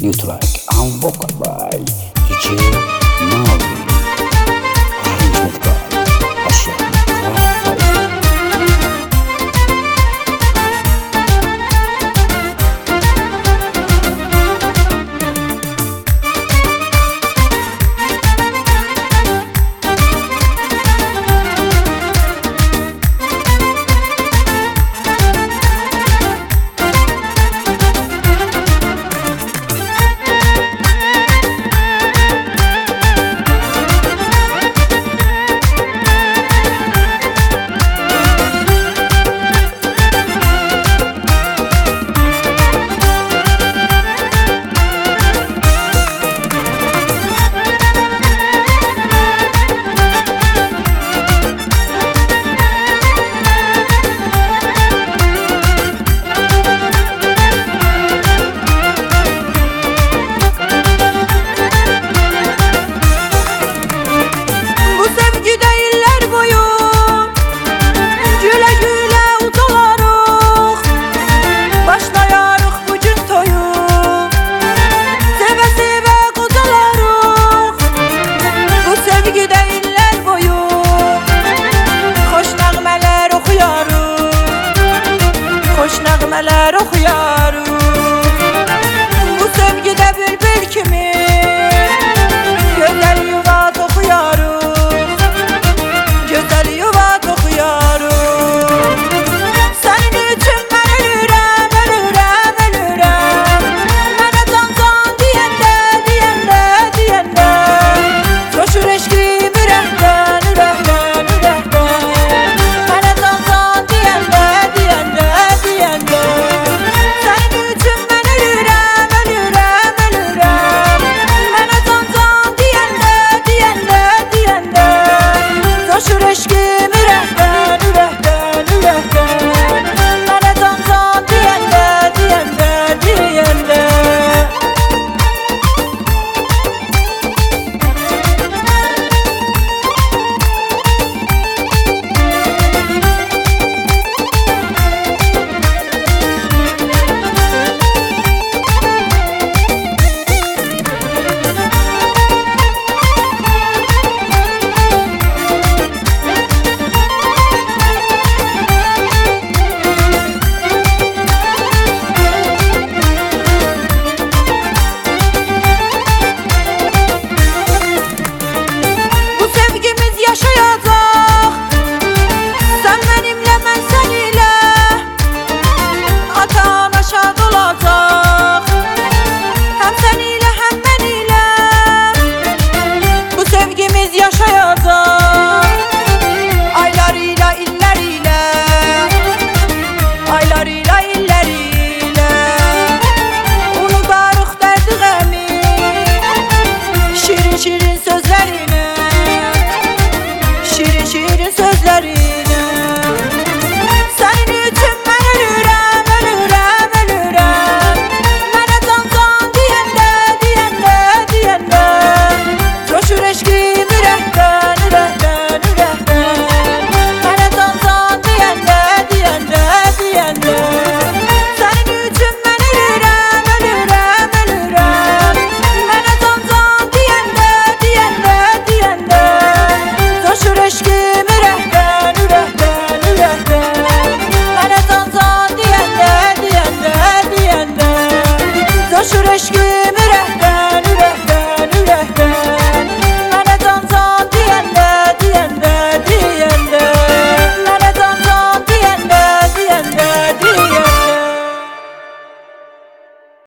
New track unvocal by DJ Mavi. Arrangement by Asha Rafai. Hoş nəğmələr oxuyarıq. Bu sevgidə bülbül kimi gözəl yuva toxuyarıq. Gözəl yuva toxuyarıq. Sənin üçün mən ölürəm, ölürəm, ölürəm. Mənə can can deyəndə, deyəndə, deyəndə coşur eşqim ürəkdən, ürəkdən, ürəkdən. Mənə can can deyəndə, deyəndə, deyəndə sənin üçün mən ölürəm, ölürəm, ölürəm. Mənə can can deyəndə, deyəndə, deyəndə coşur eşqim ürəkdən, ürəkdən, ürəkdən. Mənə can can deyəndə, deyəndə, deyəndə. Bu sevgimiz yaşayacaq. Sən mənimlə, mən səninlə. Ata-ana şad olacaq. Həm səninlə, həm mənimlə. Bu sevgimiz yaşayacaq. Aylarıyla, illərilə. Aylarıyla, illərilə. Unudarıq dərdi qəmi. Şirin şirin sözlərinə. Şirin şirin sözlərinə. Sənin üçün mən ölürəm, ölürəm, ölürəm. Mənə can can deyəndə, deyəndə, deyəndə coşur eşqim ürəkdən, ürəkdən, ürəkdən. Mənə can can deyəndə, deyəndə, deyəndə sənin üçün mən ölürəm, ölürəm, ölürəm. Mənə can can deyəndə, deyəndə, deyəndə coşur eşqim ürəkdən, ürəkdən, ürəkdən. Mənə can can deyəndə, deyəndə, deyəndə coşur eşqim